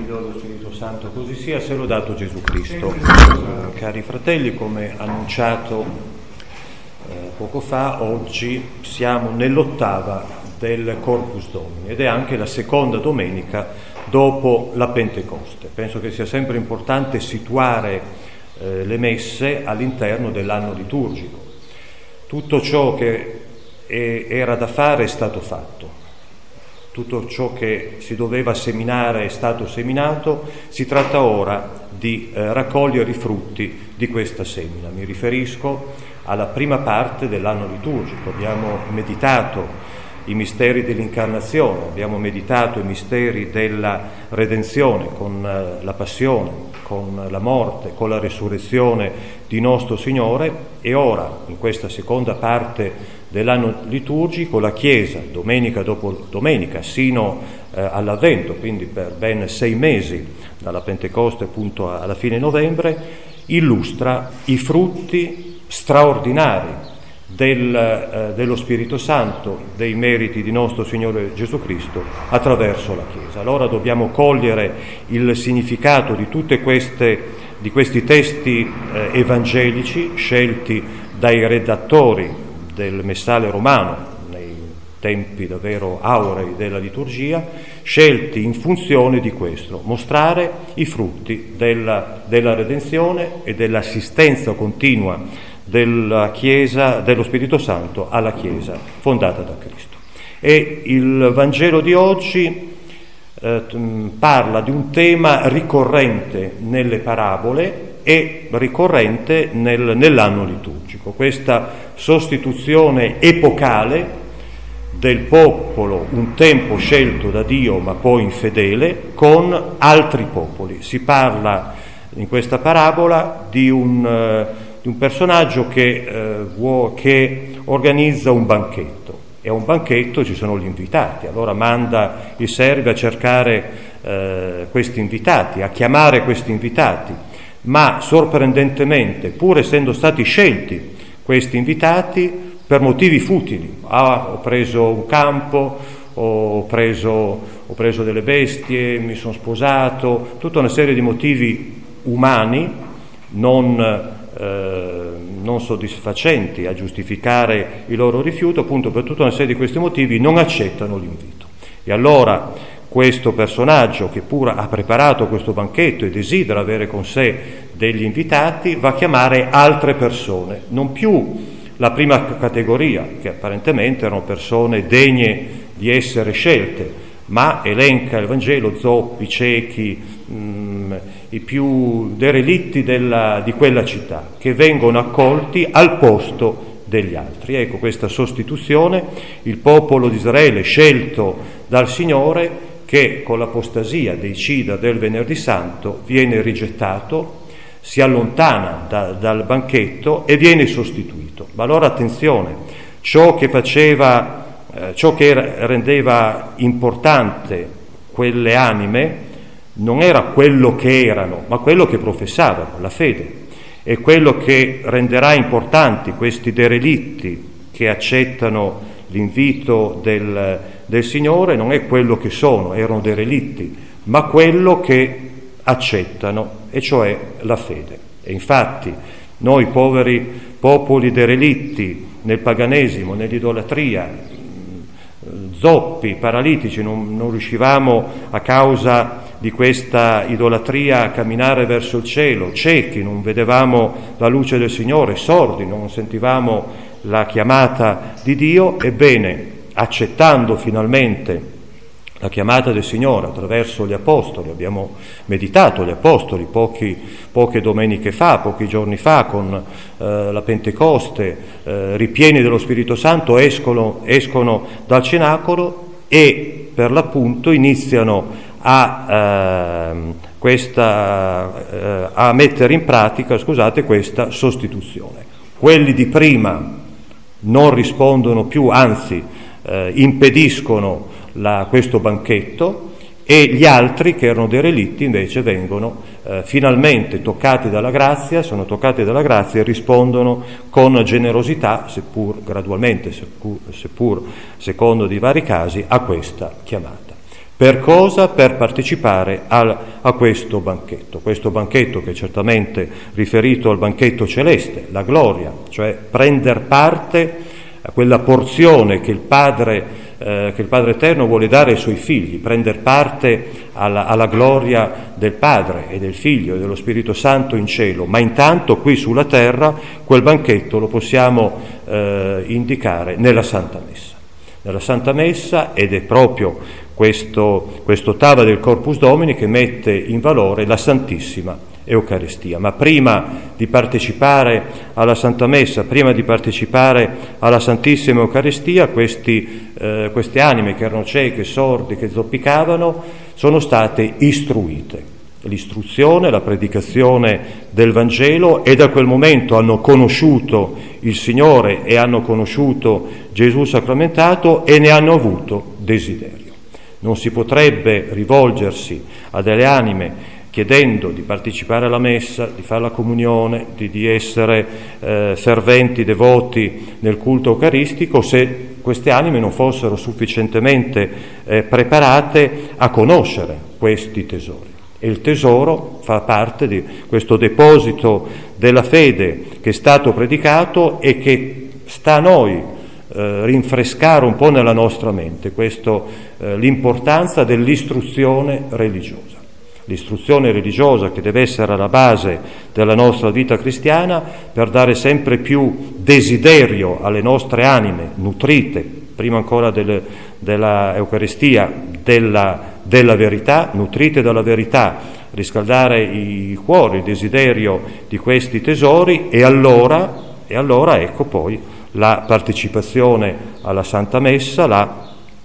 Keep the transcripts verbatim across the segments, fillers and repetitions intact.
Figlio e dello Spirito Santo, così sia, sia lodato Gesù Cristo. Eh, cari fratelli, come annunciato eh, poco fa, oggi siamo nell'ottava del Corpus Domini ed è anche la seconda domenica dopo la Pentecoste. Penso che sia sempre importante situare eh, le messe all'interno dell'anno liturgico. Tutto ciò che è, era da fare è stato fatto. Tutto ciò che si doveva seminare è stato seminato, si tratta ora di eh, raccogliere i frutti di questa semina. Mi riferisco alla prima parte dell'anno liturgico. Abbiamo meditato i misteri dell'incarnazione, abbiamo meditato i misteri della redenzione con eh, la passione, con la morte, con la resurrezione di nostro Signore, e ora, in questa seconda parte dell'anno liturgico, la Chiesa, domenica dopo domenica, sino eh, all'Avvento, quindi per ben sei mesi, dalla Pentecoste appunto alla fine novembre, illustra i frutti straordinari del, eh, dello Spirito Santo, dei meriti di nostro Signore Gesù Cristo attraverso la Chiesa. Allora dobbiamo cogliere il significato di tutte queste, di questi testi eh, evangelici scelti dai redattori del Messale romano, nei tempi davvero aurei della liturgia, scelti in funzione di questo, mostrare i frutti della, della redenzione e dell'assistenza continua della Chiesa, dello Spirito Santo alla Chiesa fondata da Cristo. E il Vangelo di oggi eh, parla di un tema ricorrente nelle parabole e ricorrente nel, nell'anno liturgico, questa sostituzione epocale del popolo un tempo scelto da Dio ma poi infedele con altri popoli. Si parla in questa parabola di un, uh, di un personaggio che, uh, vuo, che organizza un banchetto, e a un banchetto ci sono gli invitati, allora manda i servi a cercare uh, questi invitati, a chiamare questi invitati, ma sorprendentemente, pur essendo stati scelti questi invitati, per motivi futili, ah, ho preso un campo, ho preso, ho preso delle bestie, mi sono sposato, tutta una serie di motivi umani non, eh, non soddisfacenti a giustificare il loro rifiuto, appunto per tutta una serie di questi motivi non accettano l'invito. E allora questo personaggio, che pure ha preparato questo banchetto e desidera avere con sé degli invitati, va a chiamare altre persone, non più la prima categoria, che apparentemente erano persone degne di essere scelte, ma elenca il Vangelo zoppi, ciechi, mh, i più derelitti della, di quella città, che vengono accolti al posto degli altri. Ecco questa sostituzione, il popolo di Israele scelto dal Signore, che con l'apostasia deicida del Venerdì Santo viene rigettato, si allontana da, dal banchetto e viene sostituito. Ma allora attenzione, ciò che faceva, eh, ciò che era, rendeva importante quelle anime non era quello che erano, ma quello che professavano, la fede. E quello che renderà importanti questi derelitti che accettano l'invito del, del Signore non è quello che sono, erano derelitti, ma quello che accettano, e cioè la fede. E infatti noi poveri popoli derelitti nel paganesimo, nell'idolatria, zoppi, paralitici, non, non riuscivamo a causa di questa idolatria a camminare verso il cielo, ciechi, non vedevamo la luce del Signore, sordi, non sentivamo la chiamata di Dio. Ebbene, accettando finalmente la chiamata del Signore attraverso gli Apostoli, abbiamo meditato gli Apostoli pochi, poche domeniche fa, pochi giorni fa, con eh, la Pentecoste, eh, ripieni dello Spirito Santo, escono, escono dal cenacolo e per l'appunto iniziano a, eh, questa, eh, a mettere in pratica, scusate, questa sostituzione. Quelli di prima non rispondono più, anzi eh, impediscono La, questo banchetto, e gli altri che erano derelitti invece vengono eh, finalmente toccati dalla grazia, sono toccati dalla grazia e rispondono con generosità, seppur gradualmente, seppur, seppur secondo di vari casi, a questa chiamata. Per cosa? Per partecipare al, a questo banchetto. Questo banchetto che è certamente riferito al banchetto celeste, la gloria, cioè prender parte a quella porzione che il Padre, eh, che il Padre Eterno vuole dare ai Suoi figli, prender parte alla, alla gloria del Padre e del Figlio e dello Spirito Santo in cielo, ma intanto qui sulla terra quel banchetto lo possiamo eh, indicare nella Santa Messa. Nella Santa Messa, ed è proprio questo, quest'ottava del Corpus Domini che mette in valore la Santissima Eucaristia. Ma prima di partecipare alla Santa Messa, prima di partecipare alla Santissima Eucaristia, questi, eh, queste anime che erano cieche, sordi, che zoppicavano, sono state istruite. L'istruzione, la predicazione del Vangelo, e da quel momento hanno conosciuto il Signore e hanno conosciuto Gesù sacramentato e ne hanno avuto desiderio. Non si potrebbe rivolgersi a delle anime chiedendo di partecipare alla Messa, di fare la comunione, di, di essere eh, ferventi, devoti nel culto eucaristico, se queste anime non fossero sufficientemente eh, preparate a conoscere questi tesori. E il tesoro fa parte di questo deposito della fede che è stato predicato e che sta a noi eh, rinfrescare un po' nella nostra mente, questo, eh, l'importanza dell'istruzione religiosa. L'istruzione religiosa che deve essere alla base della nostra vita cristiana per dare sempre più desiderio alle nostre anime nutrite, prima ancora del, della Eucaristia, della, della verità, nutrite dalla verità, riscaldare i cuori, il desiderio di questi tesori, e allora, e allora ecco poi la partecipazione alla Santa Messa, la,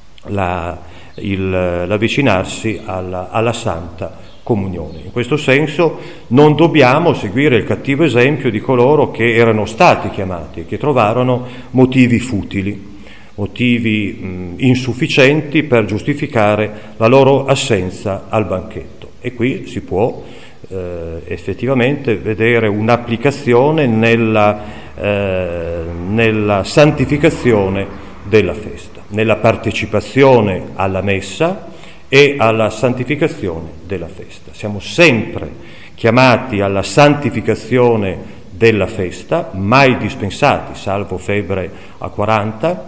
la, il, l'avvicinarsi alla, alla Santa Comunione. In questo senso non dobbiamo seguire il cattivo esempio di coloro che erano stati chiamati e che trovarono motivi futili, motivi mh, insufficienti per giustificare la loro assenza al banchetto. E qui si può eh, effettivamente vedere un'applicazione nella, eh, nella santificazione della festa, nella partecipazione alla Messa e alla santificazione della festa. Siamo sempre chiamati alla santificazione della festa, mai dispensati, salvo febbre a quaranta,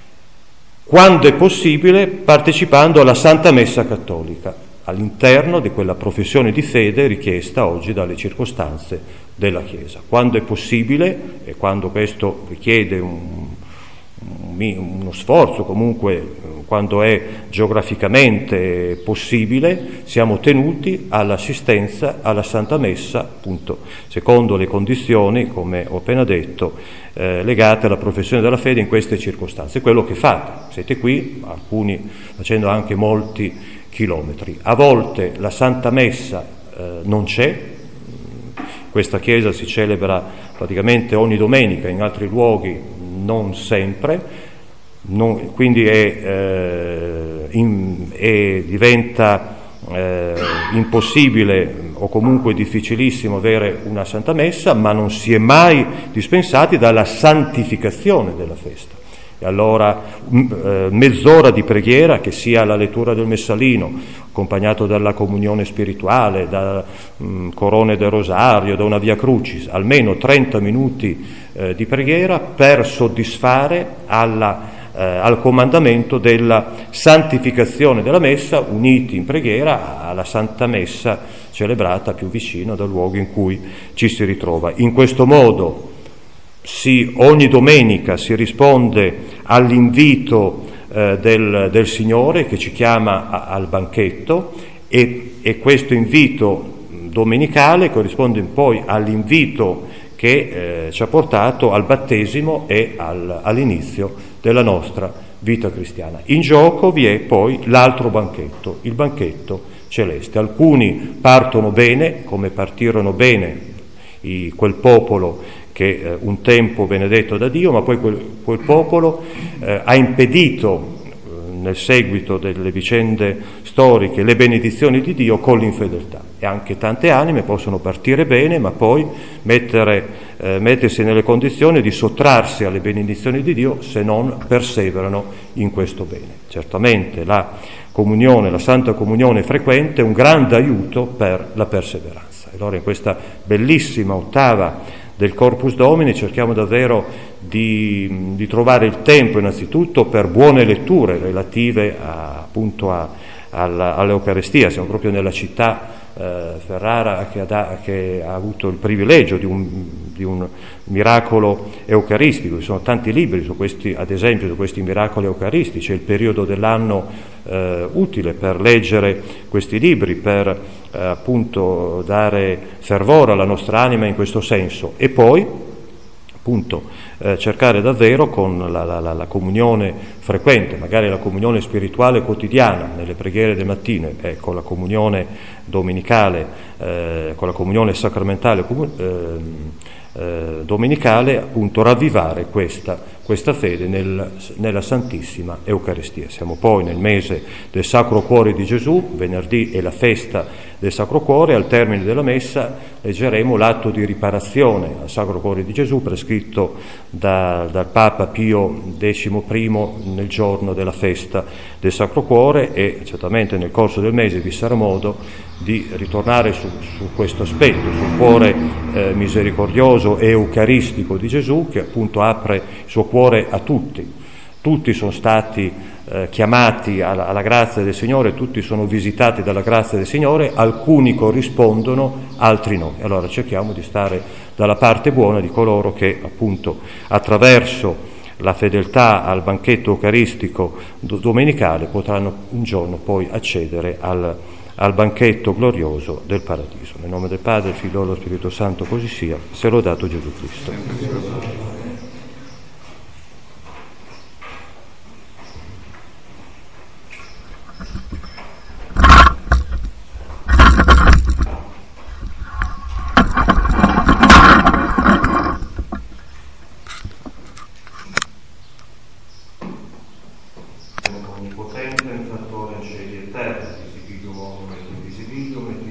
quando è possibile partecipando alla Santa Messa Cattolica, all'interno di quella professione di fede richiesta oggi dalle circostanze della Chiesa. Quando è possibile, e quando questo richiede un, un, uno sforzo, comunque quando è geograficamente possibile, siamo tenuti all'assistenza alla Santa Messa, appunto, secondo le condizioni, come ho appena detto, eh, legate alla professione della fede in queste circostanze. Quello che fate, siete qui, alcuni facendo anche molti chilometri. A volte la Santa Messa eh, non c'è, questa chiesa si celebra praticamente ogni domenica, in altri luoghi non sempre, non, quindi è, eh, in, è, diventa eh, impossibile o comunque difficilissimo avere una Santa Messa, ma non si è mai dispensati dalla santificazione della festa. E allora eh, mezz'ora di preghiera, che sia la lettura del Messalino, accompagnato dalla comunione spirituale, da mh, corone del rosario, da una Via Crucis, almeno trenta minuti eh, di preghiera per soddisfare alla Eh, al comandamento della santificazione della Messa, uniti in preghiera alla Santa Messa celebrata più vicino dal luogo in cui ci si ritrova. In questo modo si, ogni domenica si risponde all'invito eh, del, del Signore che ci chiama a, al banchetto, e, e questo invito domenicale corrisponde poi all'invito che eh, ci ha portato al battesimo e al, all'inizio della nostra vita cristiana. In gioco vi è poi l'altro banchetto, il banchetto celeste. Alcuni partono bene, come partirono bene i, quel popolo che eh, un tempo benedetto da Dio, ma poi quel, quel popolo eh, ha impedito nel seguito delle vicende storiche le benedizioni di Dio con l'infedeltà, e anche tante anime possono partire bene ma poi mettere, eh, mettersi nelle condizioni di sottrarsi alle benedizioni di Dio se non perseverano in questo bene. Certamente la comunione, la Santa Comunione frequente, un grande aiuto per la perseveranza. E allora in questa bellissima ottava del Corpus Domini cerchiamo davvero di, di trovare il tempo innanzitutto per buone letture relative a, appunto a, alla, all'Eucaristia. Siamo proprio nella città eh, Ferrara che ha, che ha avuto il privilegio di un, di un miracolo eucaristico. Ci sono tanti libri su questi, ad esempio, su questi miracoli eucaristici. È il periodo dell'anno eh, utile per leggere questi libri, per eh, appunto dare fervore alla nostra anima in questo senso. E poi appunto eh, cercare davvero con la, la, la comunione frequente, magari la comunione spirituale quotidiana nelle preghiere del mattino e con la comunione domenicale, eh, con la comunione sacramentale eh, eh, domenicale, appunto ravvivare questa, questa fede nel, nella Santissima Eucaristia. Siamo poi nel mese del Sacro Cuore di Gesù, venerdì è la festa del Sacro Cuore. Al termine della messa leggeremo l'atto di riparazione al Sacro Cuore di Gesù prescritto da, dal Papa Pio decimo primo nel giorno della festa del Sacro Cuore, e certamente nel corso del mese vi sarà modo di ritornare su, su questo aspetto, sul cuore eh, misericordioso e eucaristico di Gesù, che appunto apre il suo cuore a tutti. Tutti sono stati eh, chiamati alla, alla grazia del Signore, tutti sono visitati dalla grazia del Signore, alcuni corrispondono, altri no. E allora cerchiamo di stare dalla parte buona di coloro che appunto attraverso la fedeltà al banchetto eucaristico domenicale potranno un giorno poi accedere al, al banchetto glorioso del paradiso. Nel nome del Padre, del Figlio e dello Spirito Santo così sia. Sia lodato Gesù Cristo. Onnipotente, infrattore in cieli e terra, visibilium omum et invisibilium, et